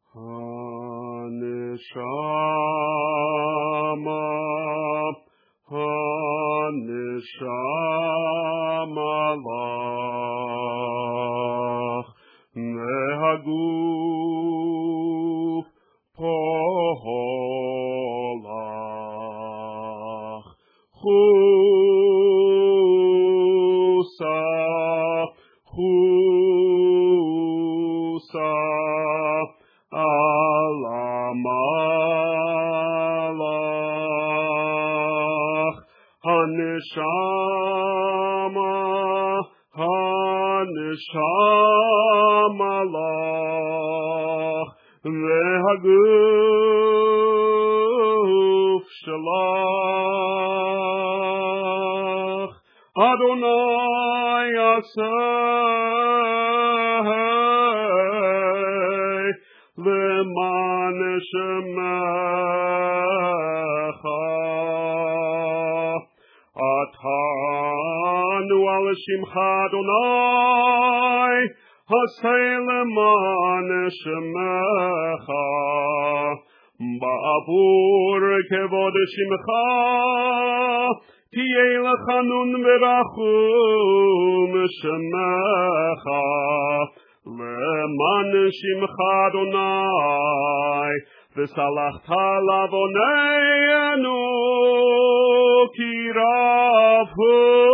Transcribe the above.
הנשמה לך, והגוף פולח, חוסה על המלאך, הנשמה לך, והגוף שלך, אדוני עשה למען שמך, עטנו על שמך אדוני, עשה למען שמך, בעבור כבוד שמך, תהיה לחנון ורחום שמך, למען שמך אדוני, וסלחת לעווננו כי רב הוא.